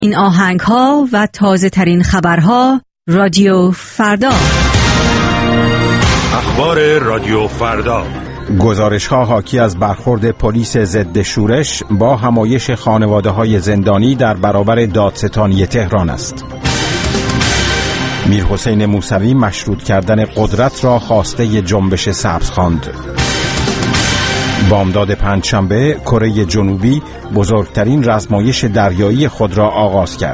این آهنگ‌ها و تازه ترین خبرها رادیو فردا. اخبار رادیو فردا. گزارش‌ها حاکی از برخورد پلیس ضد شورش با همایش خانواده‌های زندانی در برابر دادستانی تهران است. میرحسین موسوی مشروط کردن قدرت را خواسته جنبش سبز خواند. بامداد پنجشنبه کره جنوبی بزرگترین رزمایش دریایی خود را آغاز کرد.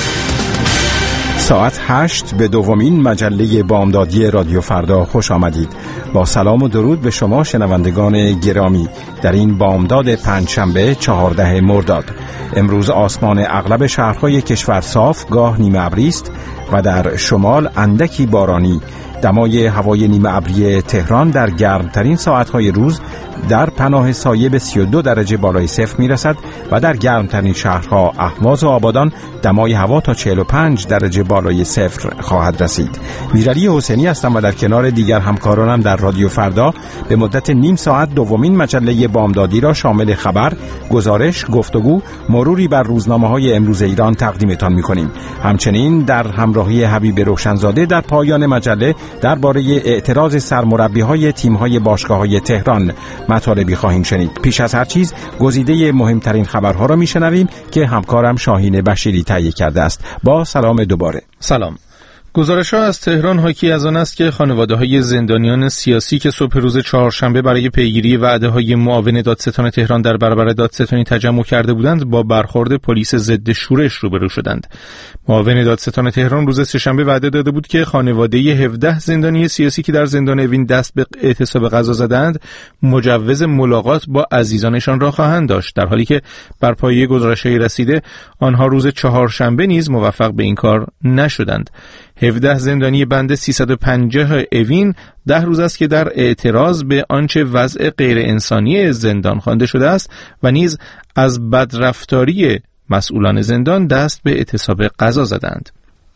ساعت 8 به دومین مجله بامدادی رادیو فردا خوش آمدید. با سلام و درود به شما شنوندگان گرامی در این بامداد پنجشنبه 14 مرداد. امروز آسمان اغلب شهرهای کشور صاف گاه نیمه ابری است و در شمال اندکی بارانی. دمای هوای نیمه ابری تهران در گرمترین ساعتهای روز در پناه سایه به 32 درجه بالای صفر میرسد و در گرمترین شهرها اهواز و آبادان دمای هوا تا 45 درجه بالای صفر خواهد رسید. میرعلی حسینی هستم و در کنار دیگر همکارانم در رادیو فردا به مدت نیم ساعت دومین مجله بامدادی را شامل خبر، گزارش، گفتگو، مروری بر روزنامه‌های امروز ایران تقدیمتان می‌کنیم. همچنین در همراهی حبیب روشنزاده در پایان مجله درباره اعتراض سرمربی‌های تیم‌های باشگاه‌های تهران مطالبی خواهیم شنید. پیش از هر چیز گزیده مهمترین خبرها را میشنویم که همکارم شاهین بشیری تهیه کرده است. با سلام دوباره. سلام. گزارش‌ها از تهران حاکی از آن است که خانواده‌های زندانیان سیاسی که صبح روز چهارشنبه برای پیگیری وعده‌های معاون دادستان تهران در برابر دادستانی تجمع کرده بودند با برخورد پلیس ضد شورش روبرو شدند. معاون دادستان تهران روز سه‌شنبه وعده داده بود که خانواده 17 زندانی سیاسی که در زندان اوین دست به اعتصاب غذا زدند مجوز ملاقات با عزیزانشان را خواهند داشت، در حالی که بر پایه گزارش‌های رسیده آنها روز چهارشنبه نیز موفق به این کار نشدند. 17 زندانی بند 350 اوین 10 روز است که در اعتراض به آنچه وضع غیر انسانی زندان خوانده شده است و نیز از بدرفتاری مسئولان زندان دست به اعتصاب غذا زدند.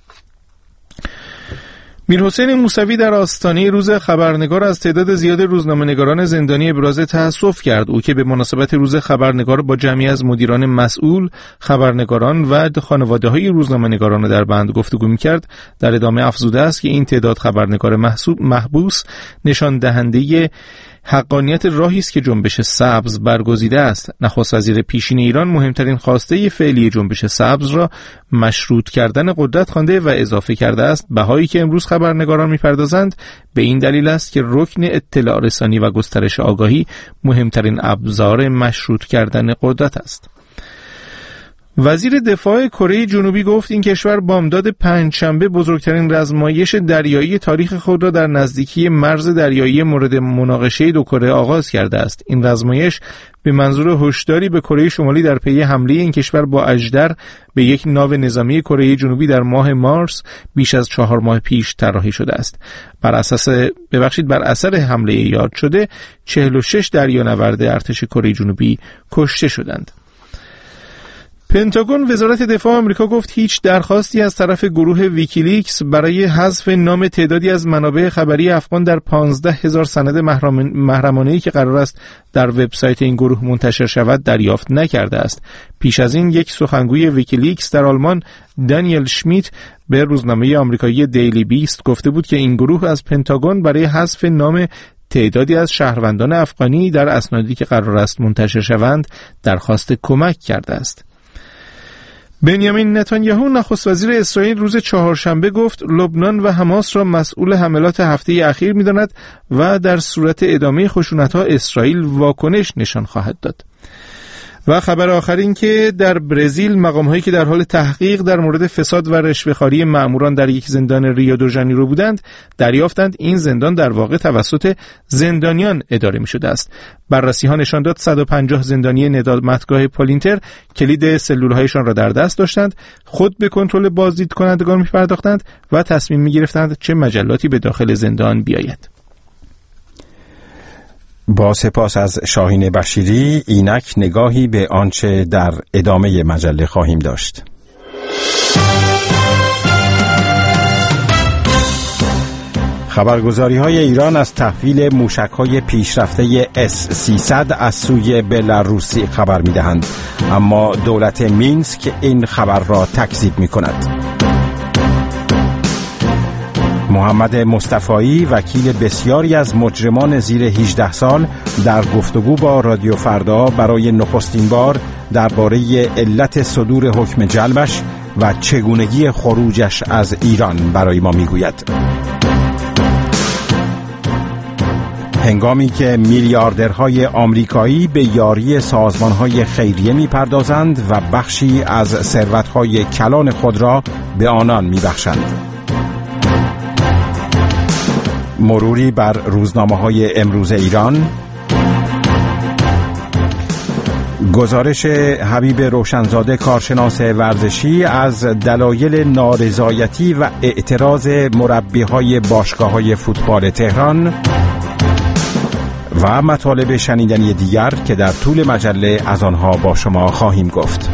میرحسین موسوی در آستانه روز خبرنگار از تعداد زیاد روزنامه‌نگاران زندانی ابراز تأسف کرد. او که به مناسبت روز خبرنگار با جمعی از مدیران مسئول، خبرنگاران و خانواده‌های روزنامه‌نگاران در بند گفتگو می‌کرد، در ادامه افزوده است که این تعداد خبرنگار محبوس نشان دهنده حقانیت راهی است که جنبش سبز برگزیده است. نخست وزیر پیشین ایران مهمترین خواسته فعلی جنبش سبز را مشروط کردن قدرت خوانده و اضافه کرده است بهایی که امروز خبرنگاران می‌پردازند به این دلیل است که رکن اطلاع رسانی و گسترش آگاهی مهمترین ابزار مشروط کردن قدرت است. وزیر دفاع کره جنوبی گفت این کشور بامداد پنجشنبه بزرگترین رزمایش دریایی تاریخ خود را در نزدیکی مرز دریایی مورد مناقشه دو کره آغاز کرده است. این رزمایش به منظور هشداری به کره شمالی در پی حمله این کشور با اژدر به یک ناو نظامی کره جنوبی در ماه مارس بیش از 4 ماه پیش طراحی شده است. بر اثر حمله یاد شده 46 دریانورد ارتش کره جنوبی کشته شدند. پنتاگون وزارت دفاع آمریکا گفت هیچ درخواستی از طرف گروه ویکیلیکس برای حذف نام تعدادی از منابع خبری افغان در 15,000 سند محرمانه‌ای که قرار است در وبسایت این گروه منتشر شود دریافت نکرده است. پیش از این یک سخنگوی ویکیلیکس در آلمان دانیل شمیت به روزنامه آمریکایی دیلی بیست گفته بود که این گروه از پنتاگون برای حذف نام تعدادی از شهروندان افغانی در اسنادی که قرار است منتشر شوند درخواست کمک کرده است. بنیامین نتانیاهو نخست وزیر اسرائیل روز چهارشنبه گفت لبنان و حماس را مسئول حملات هفته اخیر می‌داند و در صورت ادامه خشونت‌ها اسرائیل واکنش نشان خواهد داد. و خبر آخر این که در برزیل مقام‌هایی که در حال تحقیق در مورد فساد و رشوه‌خواری مأموران در یک زندان ریو دو ژانیرو بودند دریافتند این زندان در واقع توسط زندانیان اداره می‌شده است. بررسی‌ها نشان داد 150 زندانی ندامتگاه پالینتر کلید سلول‌هایشان را در دست داشتند، خود به کنترل بازدید کنندگان می‌پرداختند و تصمیم می‌گرفتند چه مجلاتی به داخل زندان بیاید. با سپاس از شاهین بشیری، اینک نگاهی به آنچه در ادامه مجله خواهیم داشت. خبرگزاری‌های ایران از تحویل موشک‌های پیشرفته S-300 از سوی بلاروسی خبر می‌دهند، اما دولت مینسک این خبر را تکذیب می‌کند. محمد مصطفایی وکیل بسیاری از مجرمان زیر 18 سال در گفتگو با رادیو فردا برای نخستین بار درباره علت صدور حکم جلبش و چگونگی خروجش از ایران برای ما میگوید. هنگامی که میلیاردرهای آمریکایی به یاری سازمانهای خیریه میپردازند و بخشی از ثروتهای کلان خود را به آنان میبخشند. مروری بر روزنامه‌های امروز ایران. گزارش حبیب روشنزاده کارشناس ورزشی از دلایل نارضایتی و اعتراض مربی‌های باشگاه‌های فوتبال تهران و مطالب شنیدنی دیگر که در طول مجله از آنها با شما خواهیم گفت.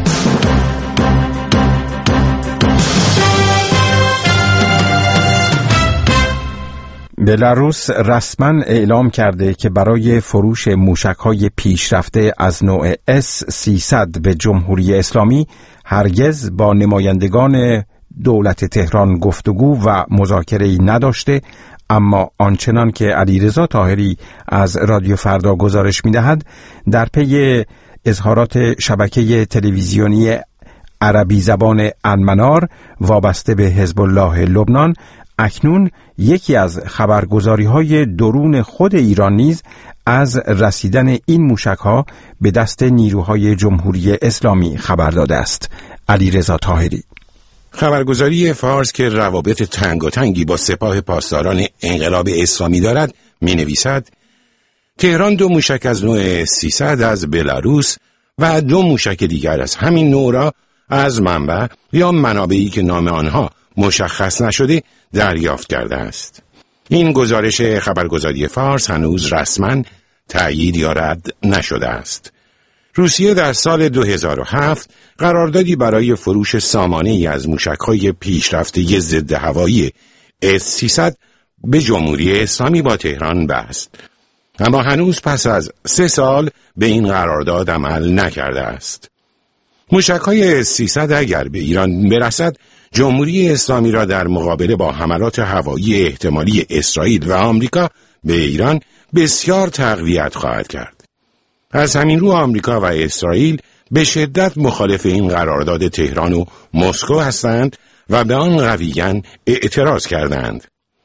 بلاروس رسما اعلام کرده که برای فروش موشک‌های پیشرفته از نوع S-300 به جمهوری اسلامی هرگز با نمایندگان دولت تهران گفتگو و مذاکره‌ای نداشته، اما آنچنان که علیرضا طاهری از رادیو فردا گزارش می‌دهد، در پی اظهارات شبکه تلویزیونی عربی زبان المنار وابسته به حزب الله لبنان، اکنون یکی از خبرگزاری‌های درون خود ایران نیز از رسیدن این موشک‌ها به دست نیروهای جمهوری اسلامی خبر داده است. علیرضا طاهری. خبرگزاری فارس که روابط تنگاتنگی با سپاه پاسداران انقلاب اسلامی دارد می‌نویسد: تهران 2 موشک از نوع 300 از بلاروس و 2 موشک دیگر از همین نوع را از منبع یا منابعی که نام آنها مشخص نشده دریافت کرده است. این گزارش خبرگزاری فارس هنوز رسما تأیید یا رد نشده است. روسیه در سال 2007 قراردادی برای فروش سامانه‌ای از موشک‌های پیشرفته ضد هوایی S-300 به جمهوری اسلامی با تهران بست، اما هنوز پس از 3 سال به این قرارداد عمل نکرده است. موشک‌های S-300 اگر به ایران برسد، جمهوری اسلامی را در مقابله با حملات هوایی احتمالی اسرائیل و آمریکا به ایران بسیار تقویت خواهد کرد. از همین رو آمریکا و اسرائیل به شدت مخالف این قرارداد تهران و مسکو هستند و به آن قویاً اعتراض کردند.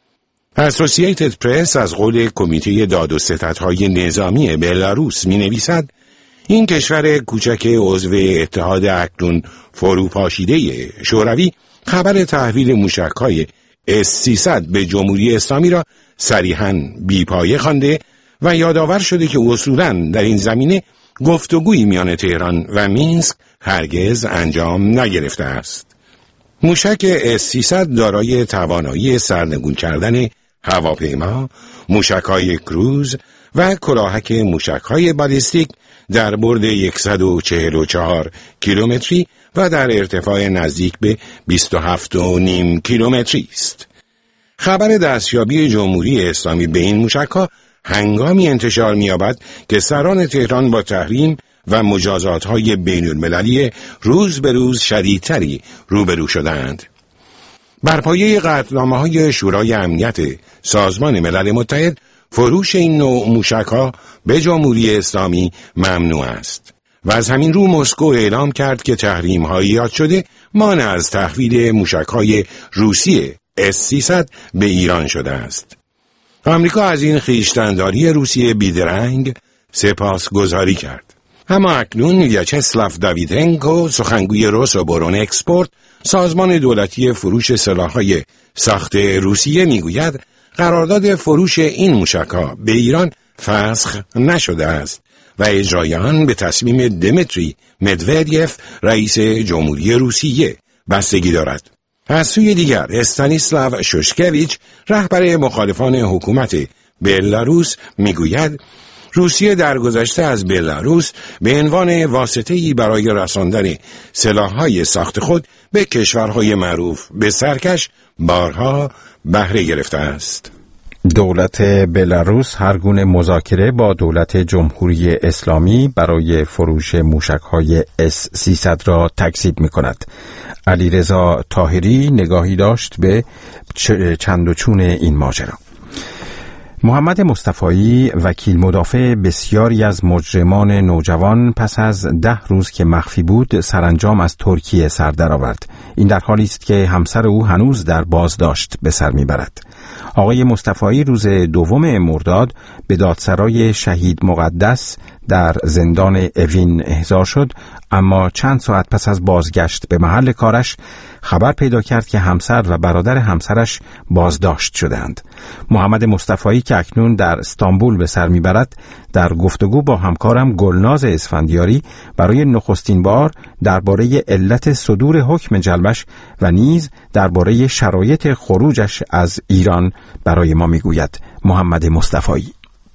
اسوسییتد پرس از قول کمیته داد و ستدهای نظامی بلاروس می‌نویسد: این کشور کوچک عضو اتحاد اکنون فروپاشیده شوروی خبر تحویل موشک‌های S-300 به جمهوری اسلامی را صریحاً بی‌پایه خوانده و یادآور شده که اصولاً در این زمینه گفتگویی میان تهران و مینسک هرگز انجام نگرفته است. موشک S-300 دارای توانایی سرنگون کردن هواپیما، موشک‌های کروز و کلاهک موشک‌های بالستیک در برد 144 کیلومتری و در ارتفاع نزدیک به 27.5 کیلومتری است. خبر دستیابی جمهوری اسلامی به این موشک‌ها هنگامی انتشار می‌یابد که سران تهران با تحریم و مجازات‌های بین‌المللی روز به روز شدیدتری روبرو شدند. بر پایه قطعنامه‌های شورای امنیت سازمان ملل متحد، فروش این نوع موشک‌ها به جمهوری اسلامی ممنوع است و از همین رو مسکو اعلام کرد که تحریم‌های یاد شده مانع از تحویل موشک‌های روسی S-300 به ایران شده است. آمریکا از این خویشتن‌داری روسیه بیدرنگ سپاسگزاری کرد. اما اکنون ویاچسلاو داویدنکو، سخنگوی روسوبورون اکسپورت، سازمان دولتی فروش سلاح‌های ساخت روسیه، میگوید قرارداد فروش این موشک‌ها به ایران فسخ نشده است و اجرای آن به تصمیم دمیتری مدودیف، رئیس جمهوری روسیه، بستگی دارد. از سوی دیگر استانیسلاو شوشکویچ، رهبر مخالفان حکومت بلاروس، میگوید روسیه در گذشته از بلاروس به عنوان واسطه‌ای برای رساندن سلاح‌های ساخت خود به کشورهای معروف به سرکش بارها بهره گرفته است. دولت بلاروس هر گونه مذاکره با دولت جمهوری اسلامی برای فروش موشک‌های S-300 را تکذیب می‌کند. علیرضا طاهری نگاهی داشت به چند و چون این ماجرا. محمد مصطفایی وکیل مدافع بسیاری از مجرمان نوجوان پس از 10 روز که مخفی بود سرانجام از ترکیه سر درآورد. این در حالی است که همسر او هنوز در بازداشت به سر میبرد. آقای مصطفایی روز 2 مرداد به دادسرای شهید مقدس در زندان اوین احضار شد، اما چند ساعت پس از بازگشت به محل کارش خبر پیدا کرد که همسر و برادر همسرش بازداشت شدند. محمد مصطفایی که اکنون در استانبول به سر میبرد در گفتگو با همکارم گلناز اسفندیاری برای نخستین بار درباره علت صدور حکم جلبش و نیز درباره شرایط خروجش از ایران برای ما میگوید. محمد مصطفایی: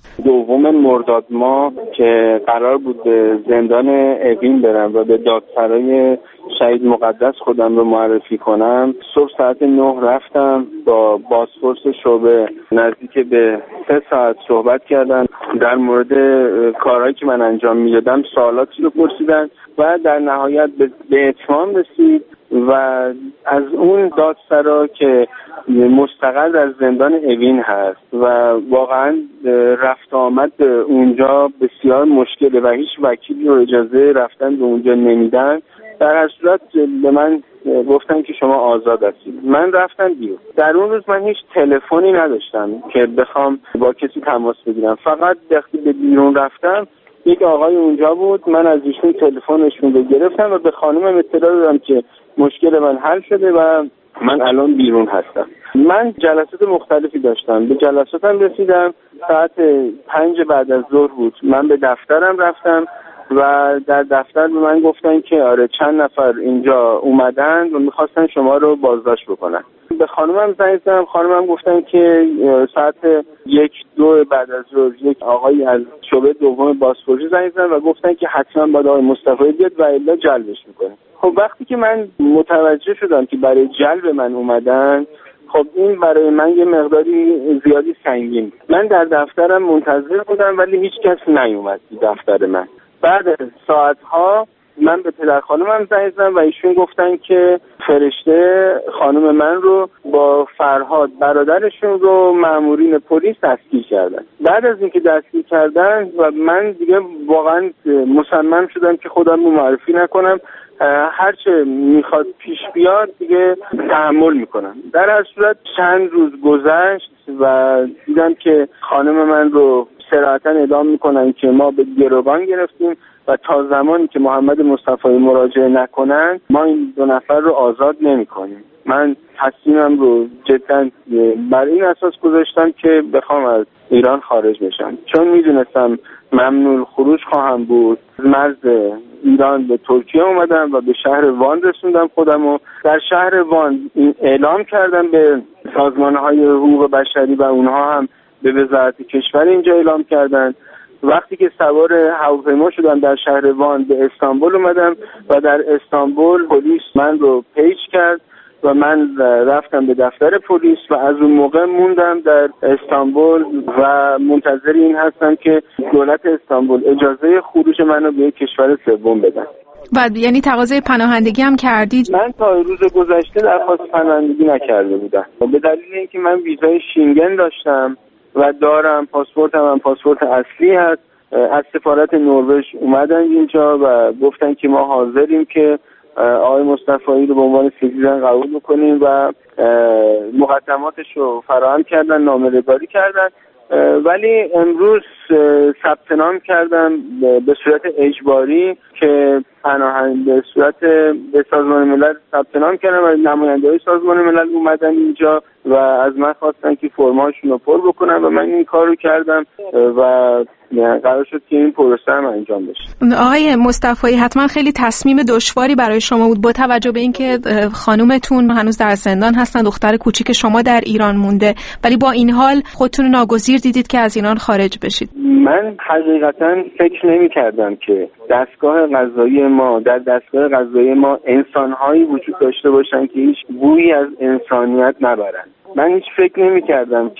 2 مرداد ماه که قرار بود به زندان اوین برم و به دادسرای شهید مقدس خودم رو معرفی کنم، صبح ساعت 9 رفتم، با بازپرس شعبه نزدیک به 3 ساعت صحبت کردن، در مورد کارهایی که من انجام میدادم سوالاتی رو پرسیدن و در نهایت به اتمام رسید و از اون دادسرا که مستقل از زندان اوین هست و واقعا رفت آمد اونجا بسیار مشکله و هیچ وکیلی رو اجازه رفتن به اونجا نمیدن، در هر صورت به من گفتن که شما آزاد هستید. من رفتم بیرون. در اون روز من هیچ تلفنی نداشتم که بخوام با کسی تماس بگیرم، فقط وقتی به بیرون رفتم یک آقای اونجا بود، من از ایشون تلفنشون رو گرفتم و به خانمم اطلاع دادم که مشکل من حل شده و من الان بیرون هستم. من جلسات مختلفی داشتم، به جلساتم رسیدم، ساعت 5 بعد از ظهر بود. من به دفترم رفتم و در دفتر به من گفتن که آره چند نفر اینجا اومدن و میخواستن شما رو بازداشت بکنن. به خانمم زنگ زدم، خانمم گفتن که ساعت 1-2 بعد از ظهر یک آقای از شعبه 2 بازپرسی زنگ زدن و گفتن که حتما باید آقای مصطفی بیاد و الا جلبش میکنه. خب وقتی که من متوجه شدم که برای جلب من اومدن، خب این برای من یه مقداری زیادی سنگین. من در دفترم منتظر بودم ولی هیچ کس نیومد دفتر من. بعد ساعتها من به پدر خانومم زنگ زدم و ایشون گفتن که فرشته خانم من رو با فرهاد برادرشون رو مامورین پلیس دستگیر کردن. بعد از اینکه دستگیر کردن و من دیگه واقعا مصمم شدم که خودم رو معرفی نکنم، هرچه میخواد پیش بیاد دیگه تحمل میکنم. در هر صورت چند روز گذشت و دیدم که خانم من رو صراحتاً اعلام میکنن که ما به گروگان گرفتیم و تا زمانی که محمد مصطفایی مراجعه نکنن ما این 2 نفر رو آزاد نمیکنیم. من تصمیمم رو جدا بر این اساس گذاشتم که بخوام از ایران خارج بشم، چون میدونستم ممنوع خروج خواهم بود. مرز ایران به ترکیه اومدم و به شهر وان رسوندم خودم و در شهر وان اعلام کردم به سازمان‌های حقوق بشری و اونها هم به وزارت کشور اینجا اعلام کردن. وقتی که سوار هواپیما شدم در شهر وان به استانبول اومدم و در استانبول پلیس من رو پیچ کرد و من رفتم به دفتر پلیس و از اون موقع موندم در استانبول و منتظر این هستم که دولت استانبول اجازه خروج منو به کشور سوم بدن. و یعنی تقاضای پناهندگی هم کردید؟ من تا روز گذشته درخواست پناهندگی نکرده بودم به دلیل اینکه من ویزای شینگن داشتم و دارم، پاسپورتم هم پاسپورت اصلی هست. از سفارت نروژ اومدن اینجا و گفتن که ما حاضریم که آقای مصطفایی رو به عنوان سیتیزن قبول بکنیم و مقدماتش رو فراهم کردن، نامه‌نگاری کردن. ولی امروز ثبت نام کردم به صورت اجباری که پناهنده به صورت به سازمان ملل ثبت نام کردم و نماینده‌های سازمان ملل اومدن اینجا و از من خواستن که فرماشون رو پر بکنم و من این کار رو کردم و قرار شد که این پروسه هم انجام بشه. آقای مصطفایی حتما خیلی تصمیم دشواری برای شما بود با توجه به اینکه خانومتون هنوز در زندان هستن، دختر کوچیک شما در ایران مونده، ولی با این حال خودتون ناگزیر دیدید که از ایران خارج بشید. من حقیقتا فکر نمی‌کردم که دستگاه قضایی ما در دستگاه قضایی ما انسان‌هایی وجود داشته باشن که هیچ بویی از انسانیت نبرن. من هیچ فکر نمی‌کردم که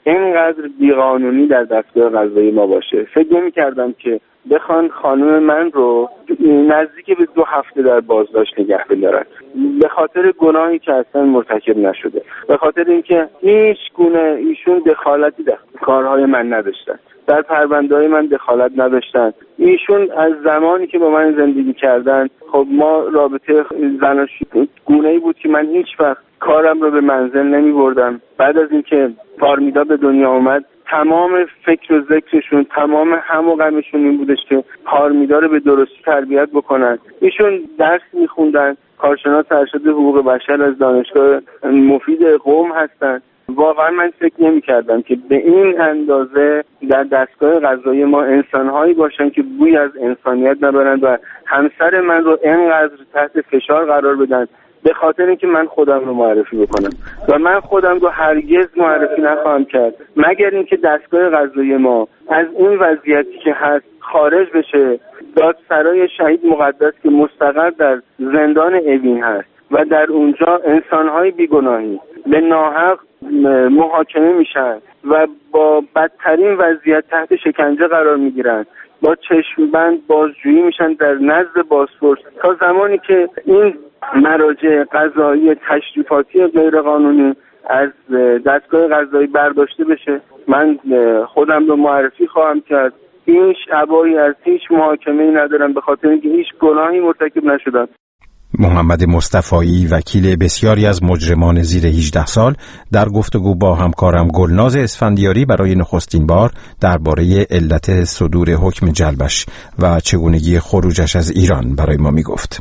اینقدر بیقانونی در دستگاه قضایی ما باشه. فکر نمی‌کردم که بخوان خانم من رو نزدیک به 2 هفته در بازداشت نگه بدارن به خاطر گناهی که اصلا مرتکب نشده، به خاطر اینکه هیچ گونه ایشون دخالتی در کارهای من نداشتن، در پرونده‌های من دخالت نداشتن. ایشون از زمانی که با من زندگی کردن، خب ما رابطه زناشویی گونه‌ای بود که من هیچ وقت کارم رو به منزل نمی‌بردم. بعد از اینکه پارمیدا به دنیا اومد، تمام فکر و ذکرشون، تمام هم و غمشون این بودش که پارمیدا رو به درستی تربیت بکنن. ایشون درس می‌خوندن، کارشناس ارشد حقوق بشر از دانشگاه مفید قم هستن. واقعا من فکر نمی‌کردم که به این اندازه در دستگاه قضایی ما انسان‌هایی باشن که بوی از انسانیت نبرن و همسر من رو اینقدر تحت فشار قرار بدن به خاطر اینکه من خودم رو معرفی بکنم و من خودم رو هرگز معرفی نخواهم کرد مگر اینکه دستگاه قضایی ما از این وضعیتی که هست خارج بشه. دادسرای شهید مقدس که مستقر در زندان اوین هست و در اونجا انسان‌های بیگناهی به ناحق محاکمه میشن و با بدترین وضعیت تحت شکنجه قرار میگیرن، با چشمبند بازجویی میشن در نزد بازپرس تا زمانی که این مراجع قضایی تشریفاتی غیرقانونی از دستگاه قضایی برداشته بشه. من خودم رو معرفی خواهم کرد. هیچ ابایی از هیچ محاکمه‌ای ندارم به خاطر اینکه هیچ گناهی مرتکب نشدم. محمد مصطفایی، وکیل بسیاری از مجرمان زیر 18 سال، در گفتگو با همکارم گلناز اسفندیاری برای نخستین بار درباره علت صدور حکم جلبش و چگونگی خروجش از ایران برای ما میگفت.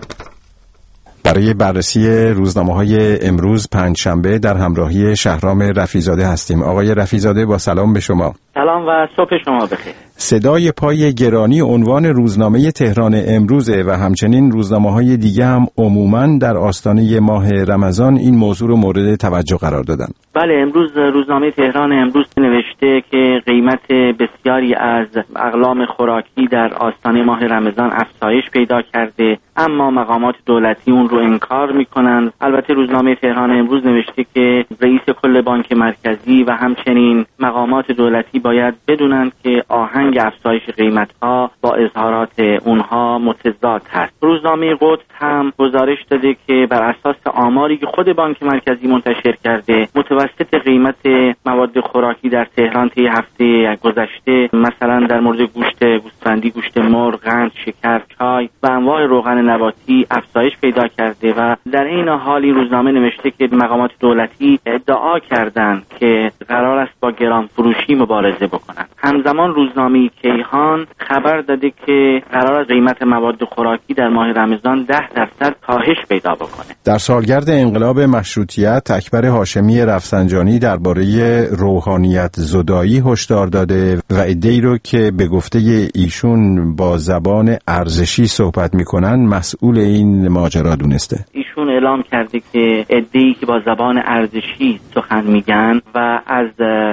برای بررسی روزنامه‌های امروز پنجشنبه در همراهی شهرام رفیزاده هستیم. آقای رفیزاده، با سلام به شما. سلام و صبح شما بخیر. صدای پای گرانی عنوان روزنامه تهران امروزه و همچنین روزنامه‌های دیگه هم عموماً در آستانه ماه رمضان این موضوع رو مورد توجه قرار دادن. بله، امروز روزنامه تهران امروز نوشته که قیمت بسیاری از اقلام خوراکی در آستانه ماه رمضان افزایش پیدا کرده، اما مقامات دولتی اون رو انکار میکنن. البته روزنامه تهران امروز نوشته که رئیس کل بانک مرکزی و همچنین مقامات دولتی باید بدونن که آهنگ افزایش قیمت‌ها با اظهارات اونها متضاد هست. روزنامه قدس هم گزارش داده که بر اساس آماری که خود بانک مرکزی منتشر کرده، متوسط قیمت مواد خوراکی در تهران طی هفته گذشته مثلا در مورد گوشت گوسفندی، گوشت مرغ، قند، شکر، چای و انواع روغن نباتی افزایش پیدا کرده و در این حال این روزنامه نوشته که مقامات دولتی ادعا کردند که قرار است با گران فروشی مبارزه بکنند. همزمان روزنامه کیهان خبر داده که قرار است قیمت مواد خوراکی در ماه رمضان 10% کاهش پیدا بکنه. در سالگرد انقلاب مشروطیت اکبر هاشمی رفسنجانی درباره روحانیت زدایی هشدار داده و عده‌ای رو که به گفته ایشون با زبان ارزشی صحبت میکنن مسئول این ماجرا دونسته. ایشون اعلام کرده که عده‌ای که با زبان ارزشی سخن میگن و از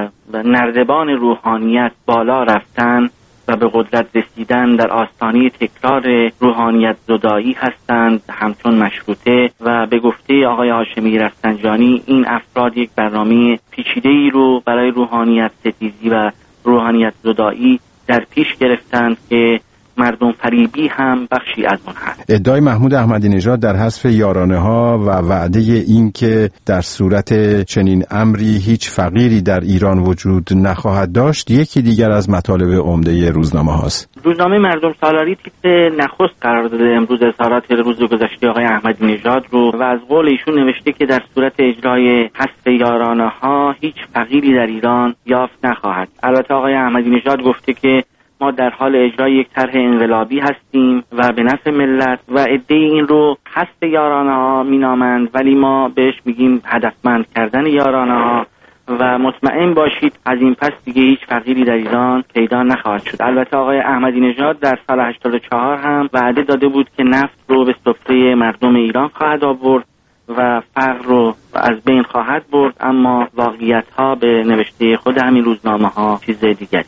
نردبان روحانیت بالا رفتن و به قدرت رسیدن در آستانه تکرار روحانیت زدایی هستند همچون مشروطه و به گفته آقای هاشمی رفسنجانی این افراد یک برنامه پیچیده‌ای رو برای روحانیت ستیزی و روحانیت زدایی در پیش گرفتند که مردم فریبی هم بخشی از اون هست. ادعای محمود احمدی نژاد در حذف یارانه ها و وعده این که در صورت چنین امری هیچ فقیری در ایران وجود نخواهد داشت یکی دیگر از مطالب عمده روزنامه هاست. روزنامه مردم سالاری تیتر نخست قرار داده امروز اظهارات روز گذشته آقای احمدی نژاد رو و از قول ایشون نوشته که در صورت اجرای حذف یارانه ها هیچ فقیری در ایران یافت نخواهد. البته آقای احمدی نژاد گفته که ما در حال اجرای یک طرح انقلابی هستیم و به نفع ملت و عده‌ای این رو حذف یارانه ها مینامند، ولی ما بهش میگیم هدفمند کردن یارانه ها و مطمئن باشید از این پس دیگه هیچ فقیری در ایران پیدا نخواهد شد. البته آقای احمدی نژاد در سال 84 هم وعده داده بود که نفت رو به سفره مردم ایران خواهد آورد و فقر رو از بین خواهد برد، اما واقعیت ها به نوشته خود همین روزنامه ها چیز دیگری.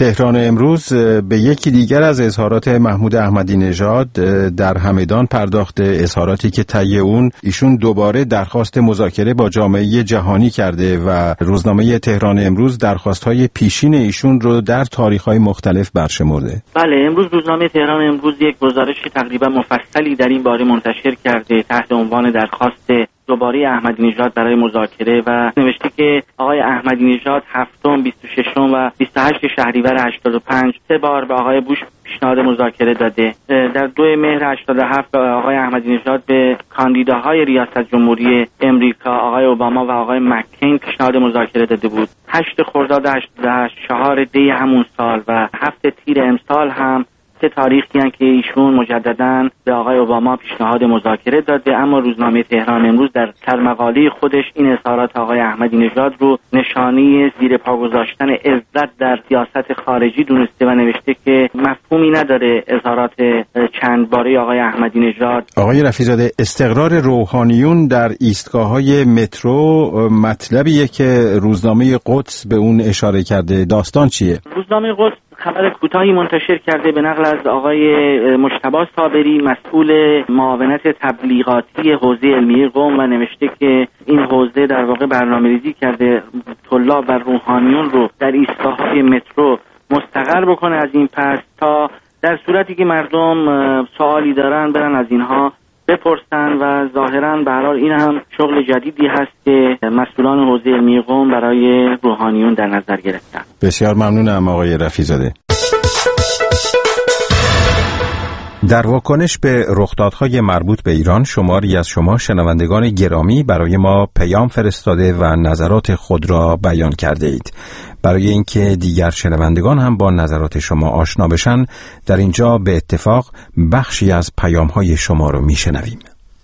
تهران امروز به یکی دیگر از اظهارات محمود احمدی نژاد در همدان پرداخته، اظهاراتی که طی اون ایشون دوباره درخواست مذاکره با جامعه جهانی کرده و روزنامه تهران امروز درخواست‌های پیشین ایشون رو در تاریخ‌های مختلف برشمرده. بله، امروز روزنامه تهران امروز یک گزارش تقریبا مفصلی در این باره منتشر کرده تحت عنوان درخواست دوباره احمدی نژاد برای مذاکره و نوشته که آقای احمدی نژاد 7م، 26م و 28 شهریور 85 3 بار به آقای بوش پیشنهاد مذاکره داده. در 2 مهر 87 آقای احمدی نژاد به کاندیداهای ریاست جمهوری امریکا آقای اوباما و آقای مکین پیشنهاد مذاکره داده بود. 8 خرداد 88، 4 دی همون سال و 7 تیر امسال هم 3 تاریخی هستند که ایشون مجدداً به آقای اوباما پیشنهاد مذاکره داده، اما روزنامه تهران امروز در سرمقاله خودش این اظهارات آقای احمدی نژاد رو نشانه زیر پا گذاشتن عزت در سیاست خارجی دونسته و نوشته که مفهومی نداره اظهارات چند باره آقای احمدی نژاد. آقای رفیع‌زاده، استقرار روحانیون در ایستگاه‌های مترو مطلبیه که روزنامه قدس به اون اشاره کرده. داستان چیه؟ روزنامه قدس خبر کوتاهی منتشر کرده به نقل از آقای مجتبی صابری، مسئول معاونت تبلیغاتی حوزه علمیه قم، و نوشته که این حوزه در واقع برنامه‌ریزی کرده طلاب و روحانیون رو در ایستگاه‌های مترو مستقر بکنه از این پس، تا در صورتی که مردم سوالی دارن برن از اینها بپرسن و ظاهراً به هر حال این هم شغل جدیدی هست که مسئولان حوزه علمیه قم برای روحانیون در نظر گرفتن. بسیار ممنونم آقای رفیع‌زاده. در واکنش به رخدادهای مربوط به ایران، شماری از شما شنوندگان گرامی برای ما پیام فرستاده و نظرات خود را بیان کرده اید. برای اینکه دیگر شنوندگان هم با نظرات شما آشنا بشن، در اینجا به اتفاق بخشی از پیام‌های شما رو میشنویم.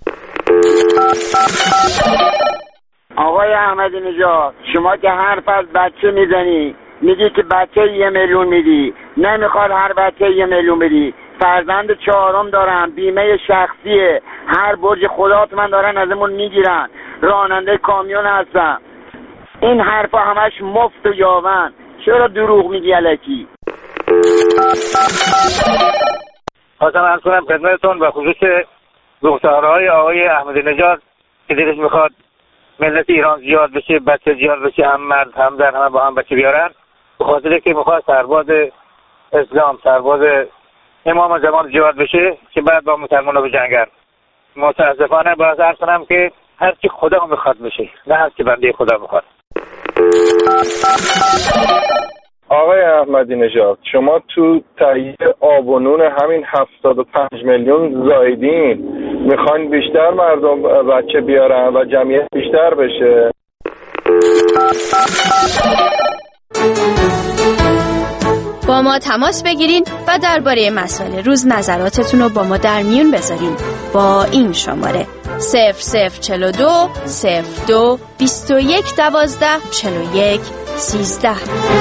آقای احمدی نژاد، شما که حرف از بچه میزنی، میگی که بچه 1 میلیون میدی، نمیخواد هر بچه 1 میلیون بدی. فرزند 4م دارم، بیمه شخصیه، هر برج خدات من دارن ازمون میگیرن، راننده کامیون هستم. این حرفا همش مفت و یاون، چرا دروغ میگی الکی؟ خواستم عرض کنم خدمتتون به خصوص گفتارهای آقای احمدی نژاد که دلش میخواد ملت ایران زیاد بشه، بچه زیاد بشه، هم مرد هم زن هم با هم بچه بیارن، به خاطر که میخواد سرباز اسلام، سرباز امام زمان زیاد بشه که بعد با مسلمان‌ها بجنگن. متاسفانه باید عرض کنم که هر چی خدا میخواد بشه، نه هر چی بنده خدا میخواد. آقای احمدی نژاد، شما تو تهیه آب و نون همین 75 میلیون زایدین، میخواین بیشتر مردم بچه بیارن و جمعیت بیشتر بشه. با ما تماس بگیرین و درباره مسائل روز نظراتتون رو با ما در میون بذارین با این شماره 0042 02 21 12 41 13.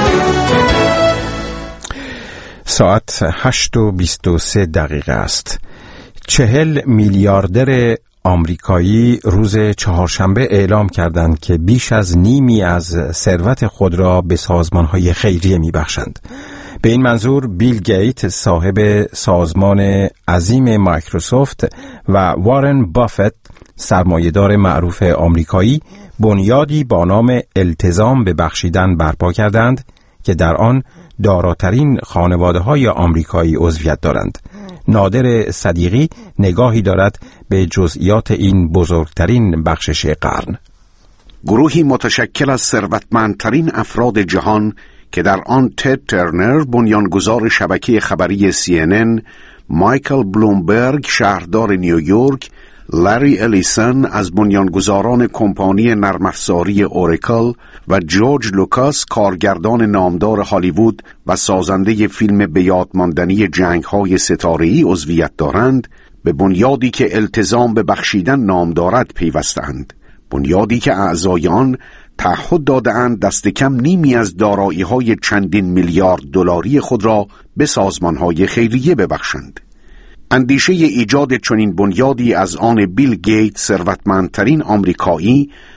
ساعت 8:23 است. 40 میلیاردر آمریکایی روز چهارشنبه اعلام کردند که بیش از نیمی از ثروت خود را به سازمان‌های خیریه می‌بخشند. به این منظور بیل گیت صاحب سازمان عظیم مایکروسافت و وارن بافت سرمایه‌دار معروف آمریکایی بنیادی با نام التزام به بخشیدن برپا کردند که در آن داراترین خانواده‌های آمریکایی عضویت دارند. نادر صدیقی نگاهی دارد به جزئیات این بزرگترین بخشش قرن. گروهی متشکل از ثروتمندترین افراد جهان که در آن تد ترنر بنیانگذار شبکه خبری CNN، مایکل بلومبرگ شهردار نیویورک، لری الیسن از بنیانگذاران کمپانی نرم افزاری اوراکل و جورج لوکاس کارگردان نامدار هالیوود و سازنده فیلم به یاد ماندنی جنگ‌های ستاره‌ای عضویت دارند، به بنیادی که التزام به بخشیدن نام دارد پیوستند. بنیادی که اعضای آن تعهد داده‌اند دست کم نیمی از دارایی‌های چندین میلیارد دلاری خود را به سازمان‌های خیریه ببخشند. اندیشه ایجاد چنین بنیادی از آن بیل گیت ثروتمندترین آمریکایی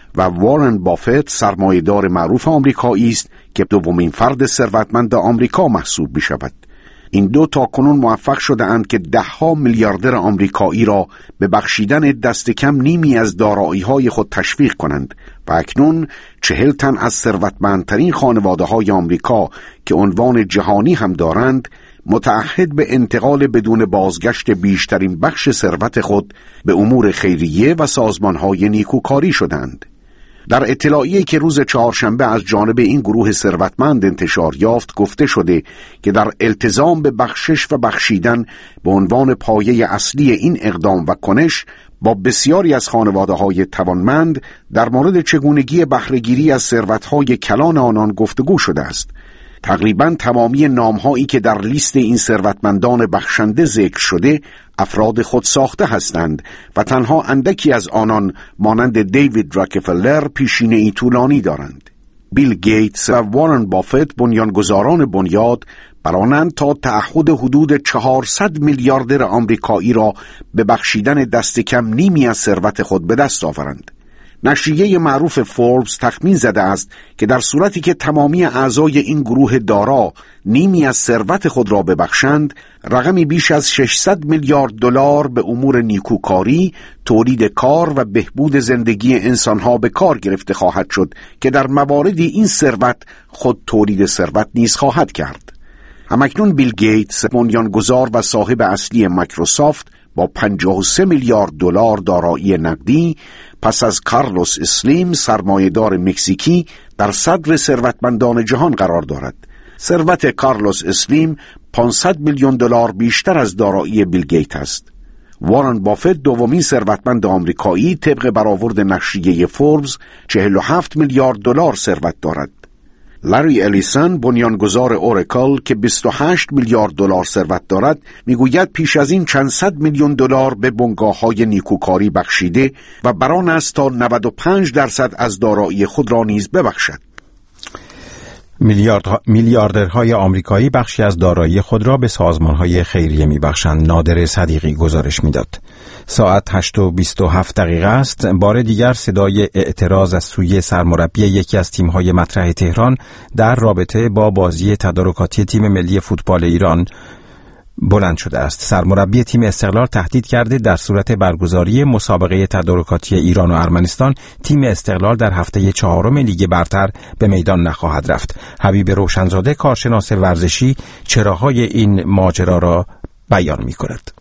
و وارن بافت سرمایه‌دار معروف آمریکایی است که دومین فرد ثروتمند آمریکا محسوب می‌شود. این دو تاکنون موفق شده‌اند که ده‌ها میلیاردر آمریکایی را به بخشیدن دست کم نیمی از دارایی‌های خود تشویق کنند و اکنون 40 تن از ثروتمندترین خانواده‌های آمریکا که عنوان جهانی هم دارند متعهد به انتقال بدون بازگشت بیشترین بخش ثروت خود به امور خیریه و سازمان‌های نیکوکاری شدند. در اطلاعیه‌ای که روز چهارشنبه از جانب این گروه ثروتمند انتشار یافت گفته شده که در التزام به بخشش و بخشیدن به عنوان پایه اصلی این اقدام و کنش با بسیاری از خانواده‌های توانمند در مورد چگونگی بهره‌گیری از ثروت‌های کلان آنان گفتگو شده است. تقریباً تمامی نام‌هایی که در لیست این ثروتمندان بخشنده ذکر شده افراد خود ساخته هستند و تنها اندکی از آنان مانند دیوید راکفلر پیشینه‌ای طولانی دارند. بیل گیتس و وارن بافت بنیانگذاران بنیاد برانند تا تعهد حدود 400 میلیاردر آمریکایی را به بخشیدن دست کم نیمی از ثروت خود به دست آورند. نشریه معروف فوربس تخمین زده است که در صورتی که تمامی اعضای این گروه دارا نیمی از ثروت خود را ببخشند، رقمی بیش از 600 میلیارد دلار به امور نیکوکاری، تولید کار و بهبود زندگی انسانها به کار گرفته خواهد شد که در مواردی این ثروت خود تولید ثروت نیز خواهد کرد. همکنون بیل گیتس بنیانگذار و صاحب اصلی مایکروسافت با 53 میلیارد دلار دارایی نقدی پس از کارلوس اسلیم سرمایه‌دار مکزیکی در صدر ثروتمندان جهان قرار دارد. ثروت کارلوس اسلیم 500 میلیون دلار بیشتر از دارایی بیل گیت است. وارن بافت دومین ثروتمند آمریکایی طبق برآورد نشریه فوربس 47 میلیارد دلار ثروت دارد. لاری الیسون بنیانگذار اوراکل که 28 میلیارد دلار ثروت دارد میگوید پیش از این چند صد میلیون دلار به بنگاه‌های نیکوکاری بخشیده و بران است تا 95% از دارایی خود را نیز ببخشد. میلیاردرهای آمریکایی بخشی از دارایی خود را به سازمان‌های خیریه می‌بخشند. نادر صدیقی گزارش می‌داد. ساعت 8:27 است. بار دیگر صدای اعتراض از سوی سرمربی یکی از تیم‌های مطرح تهران در رابطه با بازی تدارکاتی تیم ملی فوتبال ایران بلند شده است. سرمربی تیم استقلال تهدید کرده در صورت برگزاری مسابقه تدارکاتی ایران و ارمنستان تیم استقلال در هفته 4 لیگ برتر به میدان نخواهد رفت. حبیب روشنزاده کارشناس ورزشی چراهای این ماجرا را بیان می‌کند.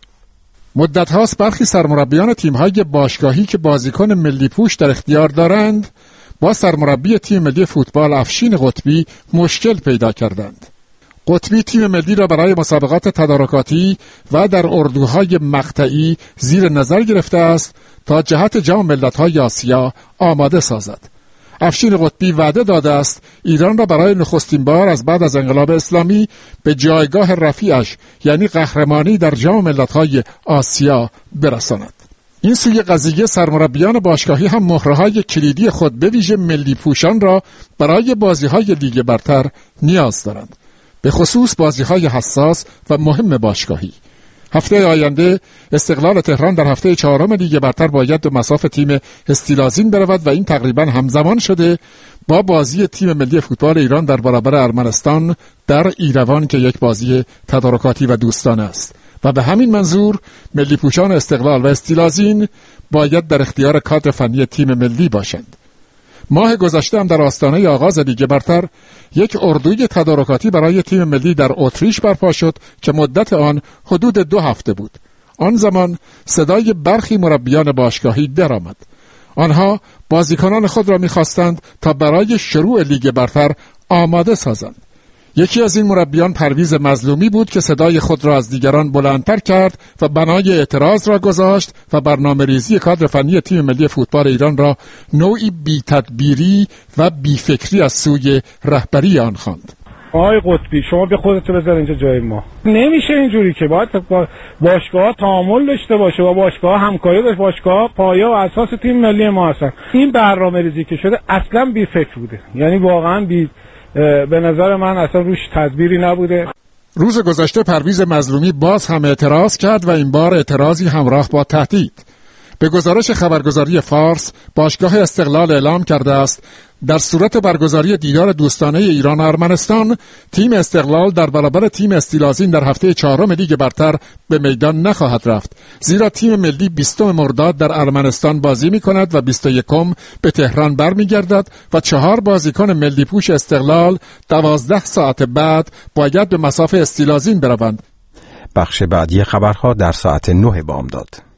مدت هاست برخی سرمربیان تیم‌های باشگاهی که بازیکن ملی پوش در اختیار دارند با سرمربی تیم ملی فوتبال افشین قطبی مشکل پیدا کردند. قطبی تیم ملی را برای مسابقات تدارکاتی و در اردوهای مقطعی زیر نظر گرفته است تا جهت جام ملت‌های آسیا آماده سازد. افشین قطبی وعده داده است ایران را برای نخستین بار از بعد از انقلاب اسلامی به جایگاه رفیعش یعنی قهرمانی در جام ملت‌های آسیا برساند. این سوی قضیه سرمربیان باشگاهی هم مهره‌های کلیدی خود به ویژه ملی پوشان را برای بازی‌های لیگ برتر نیاز دارند، به خصوص بازی‌های حساس و مهم باشگاهی. هفته آینده استقلال تهران در هفته 4 لیگ برتر باید به مصاف تیم استیلازین برود و این تقریبا همزمان شده با بازی تیم ملی فوتبال ایران در برابر ارمنستان در ایروان که یک بازی تدارکاتی و دوستانه است و به همین منظور ملی پوشان استقلال و استیلازین باید در اختیار کادر فنی تیم ملی باشند. ماه گذشته هم در آستانه آغاز لیگ برتر یک اردوی تدارکاتی برای تیم ملی در اتریش برپا شد که مدت آن حدود 2 هفته بود. آن زمان صدای برخی مربیان باشگاهی درآمد. آنها بازیکنان خود را می‌خواستند تا برای شروع لیگ برتر آماده سازند. یکی از این مربیان پرویز مظلومی بود که صدای خود را از دیگران بلندتر کرد و بنای اعتراض را گذاشت و برنامه‌ریزی کادر فنی تیم ملی فوتبال ایران را نوعی بی‌تدبیری و بی‌فکری از سوی رهبری آن خواند. آقای قطبی شما به خودتون بذار اینجا جای ما. نمیشه اینجوری که باید باشگاه تعامل داشته باشه و باشگاه همکاری داشته، باشگاه پایه و اساس تیم ملی ما هستن. این برنامه‌ریزی که شده اصلا بی‌فکر بوده، یعنی واقعا به نظر من اصلا روش تدبیری نبوده. روز گذشته پرویز مظلومی باز هم اعتراض کرد و این بار اعتراضی همراه با تهدید. به گزارش خبرگزاری فارس، باشگاه استقلال اعلام کرده است در صورت برگزاری دیدار دوستانه ایران و ارمنستان، تیم استقلال در برابر تیم استیلازین در هفته 4 لیگ برتر به میدان نخواهد رفت، زیرا تیم ملی 20 مرداد در ارمنستان بازی می‌کند و 21 به تهران برمیگردد و 4 بازیکن ملی پوش استقلال 12 ساعت بعد باید به مصاف استیلازین بروند. بخش بعدی خبرها در ساعت 9 بامداد.